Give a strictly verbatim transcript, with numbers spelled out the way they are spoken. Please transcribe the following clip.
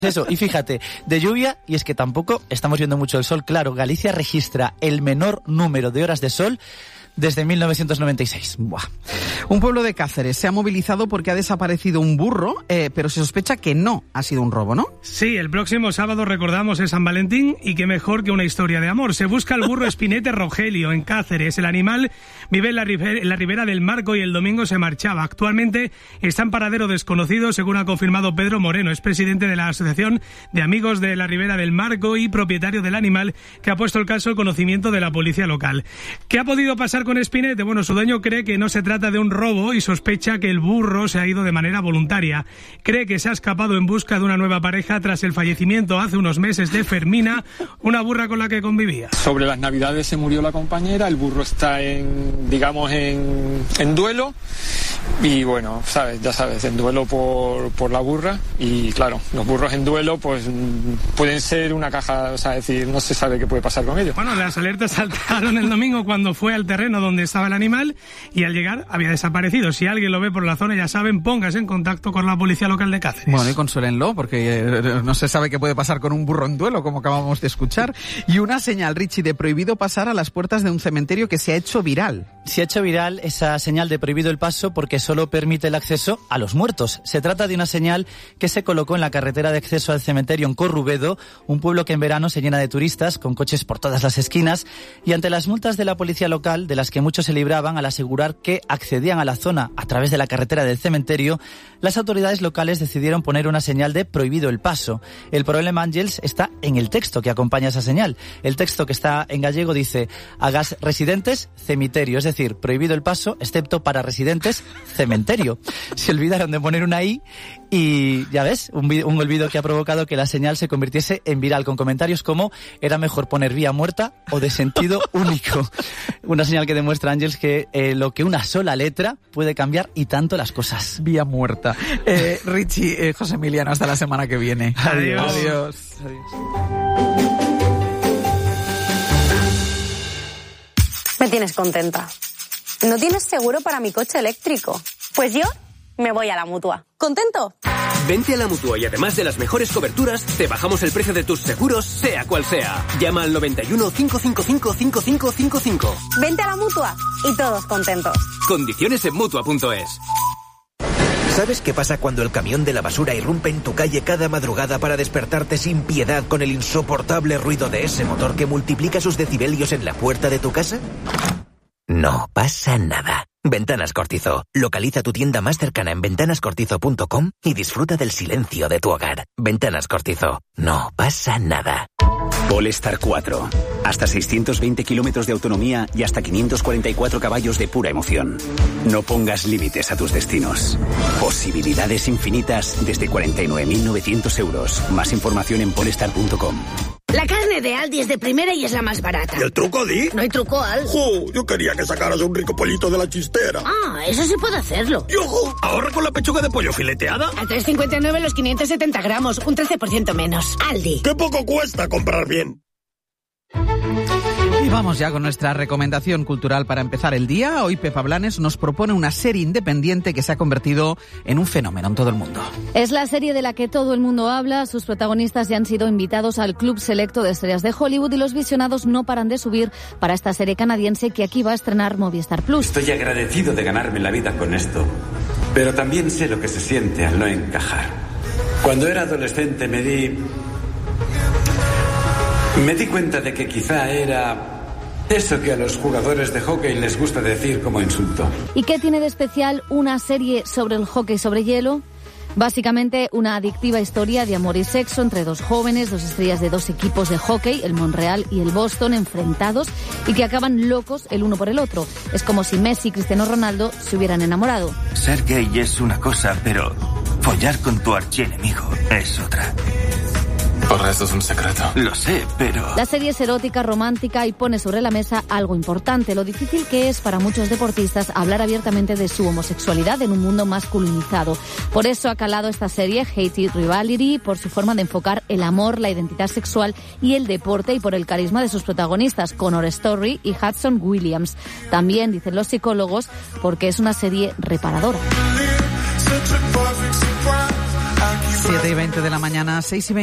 Eso, y fíjate, de lluvia, y es que tampoco estamos viendo mucho el sol, claro, Galicia registra el menor número de horas de sol desde mil novecientos noventa y seis. Buah. Un pueblo de Cáceres se ha movilizado porque ha desaparecido un burro, eh, pero se sospecha que no ha sido un robo, ¿no? Sí, el próximo sábado recordamos es San Valentín y qué mejor que una historia de amor. Se busca el burro espinete Rogelio en Cáceres. El animal vive en la, en la ribera del Marco y el domingo se marchaba. Actualmente está en paradero desconocido, según ha confirmado Pedro Moreno. Es presidente de la Asociación de Amigos de la Ribera del Marco y propietario del animal, que ha puesto el caso al conocimiento de la policía local. ¿Qué ha podido pasar con Espinete? Bueno, su dueño cree que no se trata de un robo y sospecha que el burro se ha ido de manera voluntaria. Cree que se ha escapado en busca de una nueva pareja tras el fallecimiento hace unos meses de Fermina, una burra con la que convivía. Sobre las Navidades se murió la compañera, el burro está en, digamos, en, en duelo y bueno, sabes, ya sabes, en duelo por, por la burra y claro, los burros en duelo pues pueden ser una caja, o sea, es decir, no se sabe qué puede pasar con ellos. Bueno, las alertas saltaron el domingo cuando fue al terreno donde estaba el animal y al llegar había desaparecido. Si alguien lo ve por la zona, ya saben, póngase en contacto con la policía local de Cáceres. Bueno, y consuélenlo, porque eh, no se sabe qué puede pasar con un burro en duelo, como acabamos de escuchar. Y una señal, Richie, de prohibido pasar a las puertas de un cementerio que se ha hecho viral. Se ha hecho viral esa señal de prohibido el paso porque solo permite el acceso a los muertos. Se trata de una señal que se colocó en la carretera de acceso al cementerio en Corrubedo, un pueblo que en verano se llena de turistas, con coches por todas las esquinas, y ante las multas de la policía local, de las que muchos se libraban al asegurar que accedían a la zona a través de la carretera del cementerio, las autoridades locales decidieron poner una señal de prohibido el paso. El problema, Ángels, está en el texto que acompaña esa señal. El texto, que está en gallego, dice: hagas residentes, cementerio, es decir, prohibido el paso, excepto para residentes, cementerio. Se olvidaron de poner una I y, ya ves, un, un olvido que ha provocado que la señal se convirtiese en viral, con comentarios como: era mejor poner vía muerta o de sentido único. Una señal que demuestra, Ángels, que eh, lo que una sola letra puede cambiar y tanto las cosas. Vía muerta. Eh, Richie, eh, José Emiliano, hasta la semana que viene. Adiós. Adiós. Adiós. Me tienes contenta. ¿No tienes seguro para mi coche eléctrico? Pues yo me voy a la Mutua. ¿Contento? Vente a la Mutua y además de las mejores coberturas, te bajamos el precio de tus seguros, sea cual sea. Llama al noventa y uno, cinco cinco cinco, cinco cinco cinco cinco. Vente a la Mutua y todos contentos. Condiciones en Mutua punto es. ¿Sabes qué pasa cuando el camión de la basura irrumpe en tu calle cada madrugada para despertarte sin piedad con el insoportable ruido de ese motor que multiplica sus decibelios en la puerta de tu casa? No pasa nada. Ventanas Cortizo. Localiza tu tienda más cercana en ventanas cortizo punto com y disfruta del silencio de tu hogar. Ventanas Cortizo. No pasa nada. Polestar cuatro. Hasta seiscientos veinte kilómetros de autonomía y hasta quinientos cuarenta y cuatro caballos de pura emoción. No pongas límites a tus destinos. Posibilidades infinitas desde cuarenta y nueve mil novecientos euros. Más información en polestar punto com. La carne de Aldi es de primera y es la más barata. ¿Y el truco, Di? No hay truco, Al. ¡Jo! Yo quería que sacaras un rico pollito de la chistera. Ah, eso sí puede hacerlo. ¡Yojo! Ahorra con la pechuga de pollo fileteada. A tres cincuenta y nueve los quinientos setenta gramos, un trece por ciento menos. Aldi. ¡Qué poco cuesta comprar bien! Y vamos ya con nuestra recomendación cultural para empezar el día. Hoy Pepa Blanes nos propone una serie independiente que se ha convertido en un fenómeno en todo el mundo. Es la serie de la que todo el mundo habla. Sus protagonistas ya han sido invitados al club selecto de estrellas de Hollywood y los visionados no paran de subir para esta serie canadiense que aquí va a estrenar Movistar Plus. Estoy agradecido de ganarme la vida con esto, pero también sé lo que se siente al no encajar. Cuando era adolescente me di... Me di cuenta de que quizá era eso que a los jugadores de hockey les gusta decir como insulto. ¿Y qué tiene de especial una serie sobre el hockey sobre hielo? Básicamente una adictiva historia de amor y sexo entre dos jóvenes, dos estrellas de dos equipos de hockey, el Montreal y el Boston, enfrentados y que acaban locos el uno por el otro. Es como si Messi y Cristiano Ronaldo se hubieran enamorado. Ser gay es una cosa, pero follar con tu archienemigo es otra. Por eso es un secreto. Lo sé, pero... La serie es erótica, romántica y pone sobre la mesa algo importante, lo difícil que es para muchos deportistas hablar abiertamente de su homosexualidad en un mundo masculinizado. Por eso ha calado esta serie, Hated Rivalry, por su forma de enfocar el amor, la identidad sexual y el deporte y por el carisma de sus protagonistas, Connor Story y Hudson Williams. También, dicen los psicólogos, porque es una serie reparadora. siete y veinte de la mañana, seis y veinte.